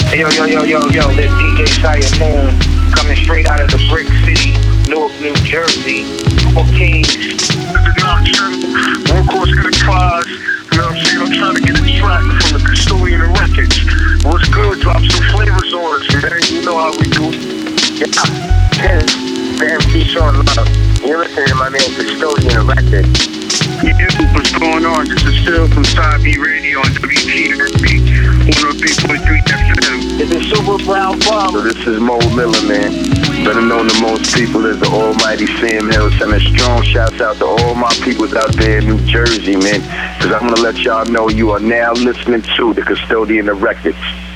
Yo, this DJ Sire Moon coming straight out of the Brick City, Newark, New Jersey. 4 Kings. One course enterprise. You know what I'm saying? I'm trying to get a track from the Custodian of Records. What's good? Drop some flavors on us, man. You know how we do. Yeah. MC Sean Love. You're listening to my man Custodian of Records. What's going on? This is Phil from Side B Radio on WTRP 103.3 FM. This is Super Brown Bob. So this is Mo Miller, man. Better known to most people as the almighty Sam Hill. Sending strong shouts out to all my peoples out there in New Jersey, man. Because I'm going to let y'all know you are now listening to the Custodian of Records.